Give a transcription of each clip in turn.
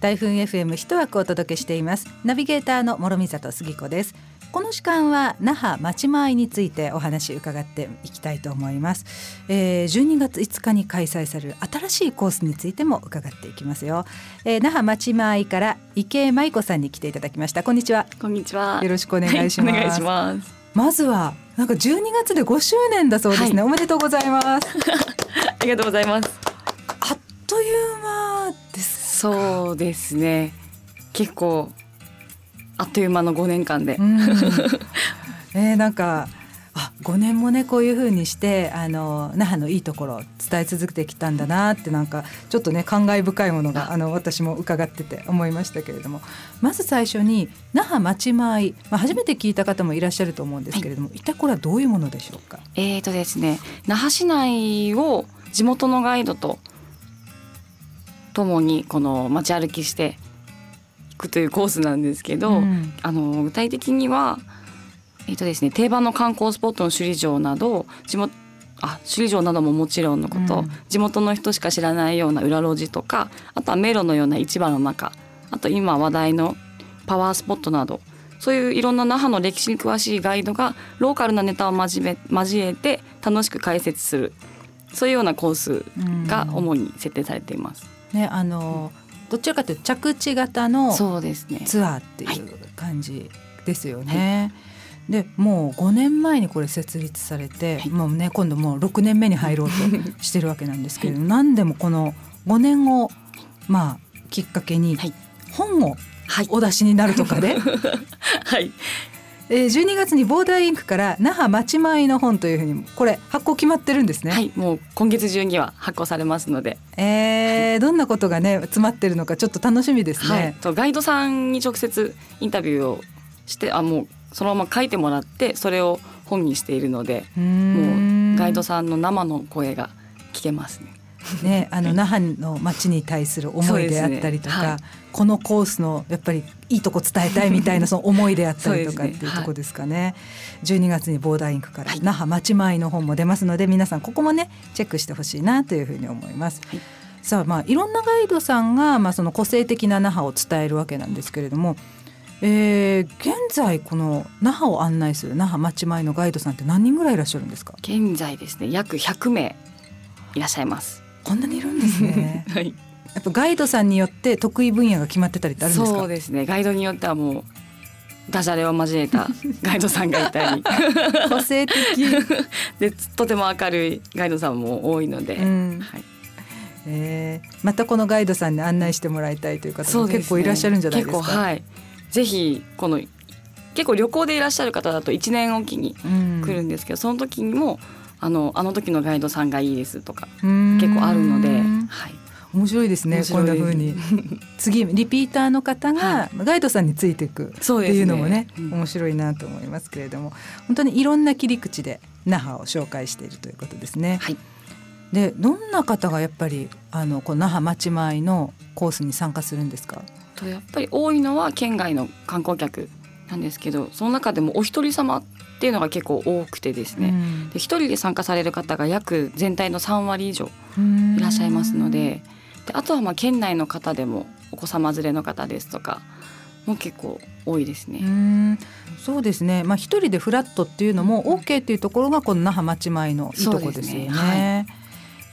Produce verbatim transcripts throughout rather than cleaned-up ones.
台風 エフエム 一枠お届けしています。ナビゲーターの諸見里杉子です。この時間は那覇町前についてお話伺っていきたいと思います。えー、じゅうにがついつかに開催される新しいコースについても伺っていきますよ。えー、那覇町前から池江舞子さんに来ていただきました。こんにちは。 こんにちは。 よろしくお願いします。 はい、お願いします。 まずはなんかじゅうにがつでごしゅうねんだそうですね、はい、おめでとうございます。 ありがとうございます。 あっという間ですか？ そうですね、結構あっという間のごねんかんで、 うんえー、なんかあごねんもねこういう風にしてあの那覇のいいところを伝え続けてきたんだなって、なんかちょっとね感慨深いものがあの私も伺ってて思いましたけれども、まず最初に那覇町前、まあ、初めて聞いた方もいらっしゃると思うんですけれども、はい、一体これはどういうものでしょうか？ えーとですね、那覇市内を地元のガイドと共にこの街歩きしていくというコースなんですけど、うん、あの具体的にはえーとですね、定番の観光スポットの首里城など地元あ首里城などももちろんのこと、うん、地元の人しか知らないような裏路地とか、あとは迷路のような市場の中、あと今話題のパワースポットなど、そういういろんな那覇の歴史に詳しいガイドがローカルなネタを交え、交えて楽しく解説する、そういうようなコースが主に設定されています、 うんね、あのどちらかというと着地型のツアーっていう感じですよね。でもうごねんまえにこれ設立されて、はい、もうね、今度もうろくねんめに入ろうとしてるわけなんですけれども、はい、何でもこのごねんを、まあ、きっかけに本をお出しになるとかで、 はい、 えー、じゅうにがつにボーダーインクから那覇町前の本というふうにこれ発行決まってるんですね。 はい、もう今月中には発行されますので、 えーはい、どんなことがね詰まってるのかちょっと楽しみですね、 はい、とガイドさんに直接インタビューをしてあもうそのまま書いてもらってそれを本にしているので、もうガイドさんの生の声が聞けますね。 ね、あの那覇の街に対する思いであったりとか、ね、はい、このコースのやっぱりいいとこ伝えたいみたいなその思いであったりとかっていうとこですかね。はい、じゅうにがつにボーダーインクから那覇町前の本も出ますので、皆さんここもねチェックしてほしいなというふうに思います。はい、さあ、まあ、いろんなガイドさんが、まあ、その個性的な那覇を伝えるわけなんですけれども、えー、現在この那覇を案内する那覇町前のガイドさんって何人ぐらいいらっしゃるんですか？ 現在ですね、約ひゃくめいいらっしゃいます。 こんなにいるんですね、 はい、 やっぱガイドさんによって得意分野が決まってたりってあるんですか？ そうですね、ガイドによってはもうダジャレを交えたガイドさんがいたり個性的でとても明るいガイドさんも多いので、うん、はい、 えー、またこのガイドさんに案内してもらいたいという方も結構いらっしゃるんじゃないですか？ 結構、はい、ぜひこの結構旅行でいらっしゃる方だといちねんおきに来るんですけど、うん、その時にもあの、あの時のガイドさんがいいですとか結構あるので、はい、 面白いですね。こんな風に次リピーターの方がガイドさんについていくっていうのもね、はい、面白いなと思いますけれども、本当にいろんな切り口で那覇を紹介しているということですね。はい、でどんな方がやっぱりあのこの那覇町前のコースに参加するんですか？ とやっぱり多いのは県外の観光客なんですけど、その中でもお一人様っていうのが結構多くてですね、うん、で一人で参加される方が約全体のさんわり以上いらっしゃいますの で, であとはまあ県内の方でもお子様連れの方ですとかも結構多いですね。 うーん、そうですね、まあ、一人でフラットっていうのも OK っていうところがこの那覇町前のいいところですよね。はい、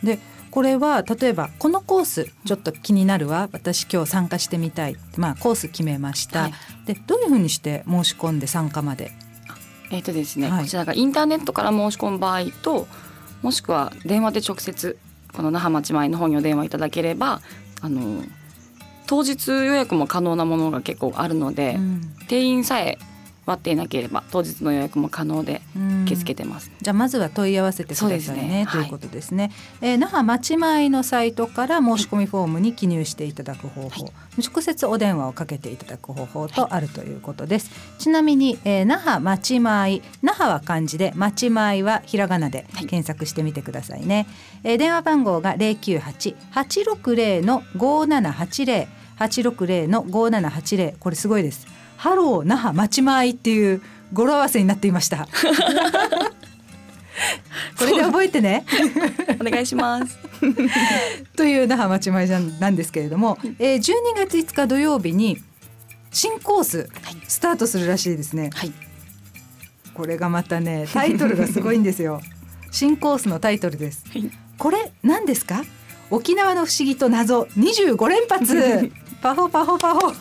でこれは例えばこのコースちょっと気になるわ、私今日参加してみたい、まあ、コース決めました、はい、でどういうふうにして申し込んで参加まで？ えーとですね、はい、こちらがインターネットから申し込む場合と、もしくは電話で直接この那覇町前の方にお電話いただければ、あの当日予約も可能なものが結構あるので、うん、定員さえ割っていなければ当日の予約も可能で受け付けてます。 じゃあまずは問い合わせてください ね, ねということですね。はい、えー、那覇町前のサイトから申し込みフォームに記入していただく方法、はい、直接お電話をかけていただく方法とあるということです。はい、ちなみに、えー、那覇町前、那覇は漢字で町前はひらがなで検索してみてくださいね。はい、えー、電話番号が ゼロきゅうはち はちろくゼロ ごーななはちゼロ はちろくゼロ ごーななはちゼロ、これすごいです。ハロー那覇町前っていう語呂合わせになっていましたこれで覚えてねお願いしますという那覇町前なんですけれども、えー、じゅうにがついつか土曜日に新コーススタートするらしいですね、はい、これがまたねタイトルがすごいんですよ。新コースのタイトルです、はい、これ何ですか？沖縄の不思議と謎にじゅうご連発パホパホパホ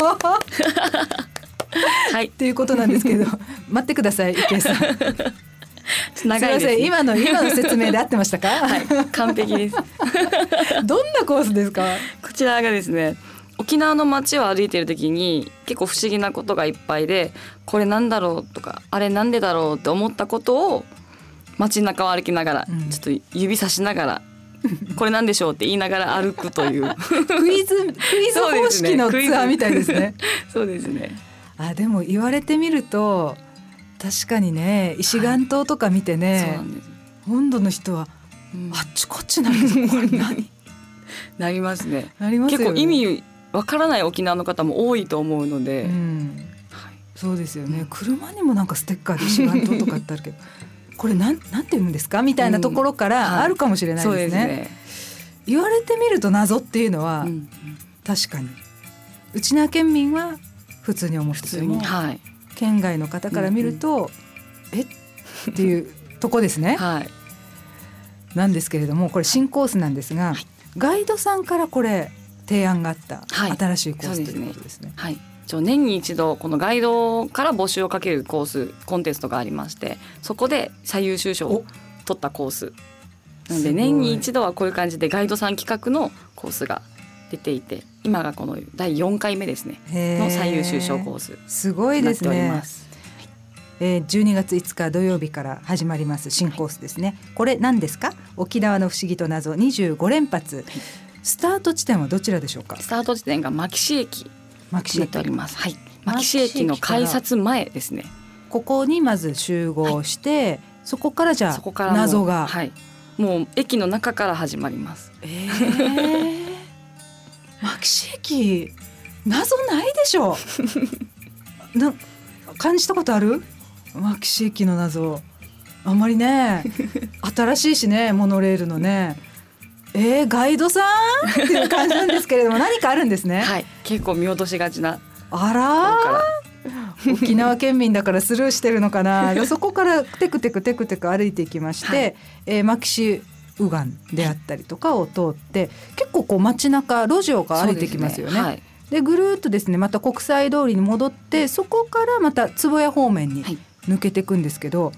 はいっていうことなんですけど待ってください池江さん長いですね、すいません今の今の説明で合ってましたか？ はい、完璧ですどんなコースですか？ こちらがですね、沖縄の街を歩いている時に結構不思議なことがいっぱいで、これなんだろうとかあれなんでだろうって思ったことを街中を歩きながら、うん、ちょっと指さしながらこれなんでしょうって言いながら歩くというクイズクイズ方式のツアーみたいですね。 そうですね。 あ、でも言われてみると確かにね、石岩島とか見てね、はい、そうなんです。本土の人は、うん、あっちこっちなるけどこれ何なりますね。 なりますよね。 結構意味わからない沖縄の方も多いと思うので、うんはい、そうですよね。車にもなんかステッカーで石岩島とかってあるけどこれなんなんて言うんですかみたいなところからあるかもしれないですね、うんはい、そうですね。言われてみると謎っていうのは、うん、確かに内縄県民は普通に思ってても、はい、県外の方から見ると、うんうん、えっていうとこですね、はい、なんですけれども、これ新コースなんですが、はい、ガイドさんからこれ提案があった新しいコースということですね。 はい、年に一度このガイドから募集をかけるコースコンテストがありまして、そこで最優秀賞を取ったコースなので、年に一度はこういう感じでガイドさん企画のコースが出ていて、今がこのだいよんかいめですねの最優秀賞コース。 すごいですね。えー、じゅうにがついつか土曜日から始まります新コースですね。これ何ですか？沖縄の不思議と謎にじゅうご連発、はい、スタート地点はどちらでしょうか？ スタート地点が牧志駅になっております。はい、牧志駅の改札前ですね。 ここにまず集合して、はい、そこからじゃあ謎が、 はい、もう駅の中から始まります。 えー、牧志駅謎ないでしょな感じたことある？牧志駅の謎あんまりね新しいしね、モノレールのね、えー、ガイドさんっていう感じなんですけれども何かあるんですね。 はい、結構見落としがちな。 あら沖縄県民だからスルーしてるのかなそこからテクテクテクテク歩いていきまして、はい、えー、牧志右岸であったりとかを通って、結構こう街中路地を歩いてきますよね。で、はい、でぐるっとですね、また国際通りに戻って、そこからまた坪谷方面に抜けていくんですけど、はい、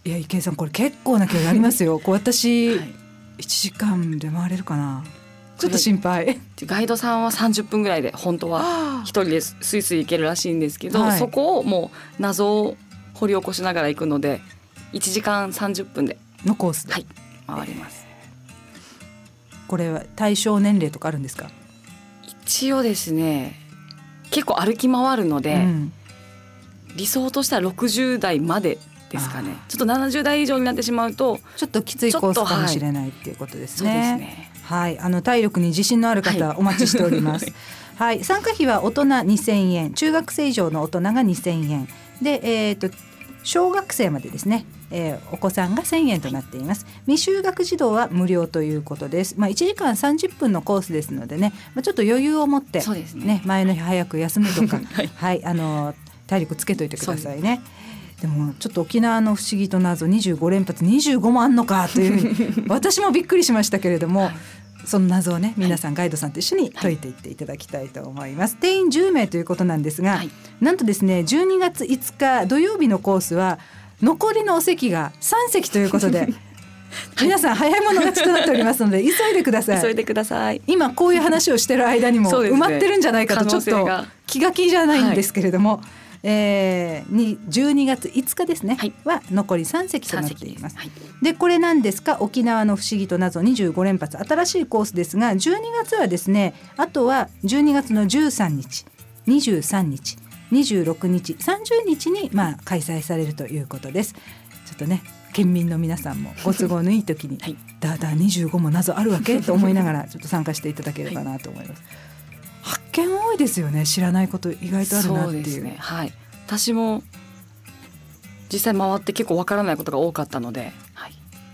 いや池江さんこれ結構な距離ありますよこう私、はい、いちじかんで回れるかな、ちょっと心配。 ガイドさんはさんじゅっぷんぐらいで本当は一人でスイスイ行けるらしいんですけど、はい、そこをもう謎を掘り起こしながら行くのでいちじかんさんじゅっぷんでのコースで、 はい、回ります。 これは対象年齢とかあるんですか？ 一応ですね、結構歩き回るので、うん、理想としてはろくじゅうだいまでですかね。ちょっとななじゅうだい以上になってしまうとちょっときついコースかもしれないっていうことですね。 はい、そうですね。 はい、あの体力に自信のある方、はい、お待ちしております。はい、参加費は大人にせんえん、中学生以上の大人がにせんえんで、えーと、小学生までですね、えー、お子さんがせんえんとなっています。未就学児童は無料ということです。まあ、いちじかんさんじゅっぷんのコースですのでね、まあ、ちょっと余裕を持って、 そうですね、 ね、前の日早く休むとか、はいはい、あの体力つけといてくださいね。でもちょっと沖縄の不思議と謎にじゅうご連発にじゅうごもあんのかというふうに私もびっくりしましたけれども、はい、その謎をね皆さんガイドさんと一緒に解いていっていただきたいと思います。定員じゅうめいということなんですが、はい、なんとですねじゅうにがついつか土曜日のコースは残りのお席がさんせきということで皆さん早い者勝ちとなっておりますので急いでください。 急いでください。 今こういう話をしてる間にも埋まってるんじゃないかとちょっと気が気じゃないんですけれども、はい、えー、にじゅうにがついつかですね、はい、は残りさんせきとなっています。はい、でこれなんですか、沖縄の不思議と謎にじゅうご連発新しいコースですが、じゅうにがつはですね、あとはじゅうにがつのじゅうさんにちにじゅうさんにちにじゅうろくにちさんじゅうにちに、まあ、開催されるということです。ちょっとね県民の皆さんもご都合のいい時に、はい、だーだーにじゅうごも謎あるわけと思いながらちょっと参加していただければなと思います。はい、発見多いですよね。知らないこと意外とあるなっていう。 そうですね、はい、私も実際回って結構わからないことが多かったので、はい、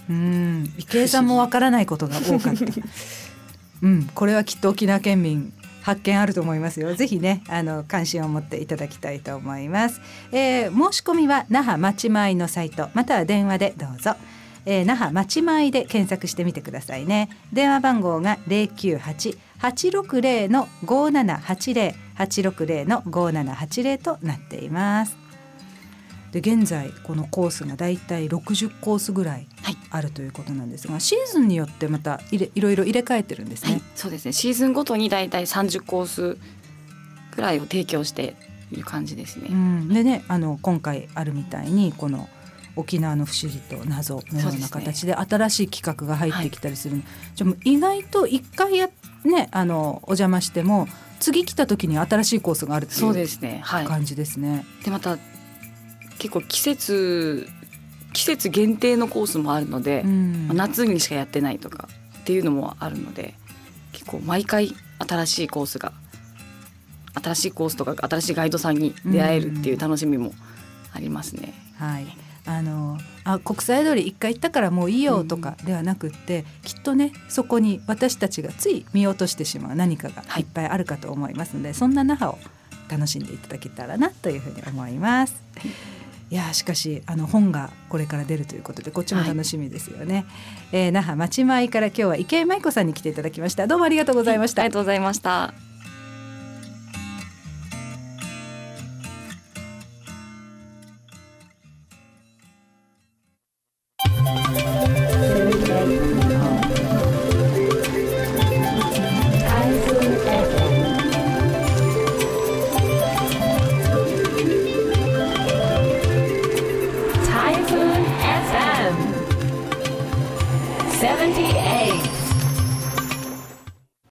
うん、池江さんもわからないことが多かったうん、これはきっと沖縄県民発見あると思いますよ。ぜひね、あの関心を持っていただきたいと思います。えー、申し込みは那覇まちまいのサイトまたは電話でどうぞ。えー、那覇まちまいで検索してみてくださいね。電話番号が ゼロきゅうはち はちろくゼロ のごななはちゼロ はちろくゼロ のごななはちゼロとなっています。で現在このコースがだいたいろくじゅっコースぐらいあるということなんですが、はい、シーズンによってまたいれいろいろ入れ替えてるんですね。はい、 そうですね。シーズンごとにだいたいさんじゅっコースぐらいを提供している感じですね。 うん、でね、あの今回あるみたいにこの沖縄の不思議と謎のような形で新しい企画が入ってきたりする、はい、じゃあもう意外と一回や、ね、あのお邪魔しても次来た時に新しいコースがあるっていう感じですね。 でまた結構季節季節限定のコースもあるので、うん、夏にしかやってないとかっていうのもあるので、結構毎回新しいコースが新しいコースとか新しいガイドさんに出会えるっていう楽しみもありますね。 うん、はい、あのあ国際通り一回行ったからもういいよとかではなくって、うん、きっとねそこに私たちがつい見落としてしまう何かがいっぱいあるかと思いますので、はい、そんな那覇を楽しんでいただけたらなというふうに思います。いやしかしあの本がこれから出るということでこっちも楽しみですよね。はい、えー、那覇まちまいから今日は池江舞子さんに来ていただきました。どうもありがとうございました。 ありがとうございました。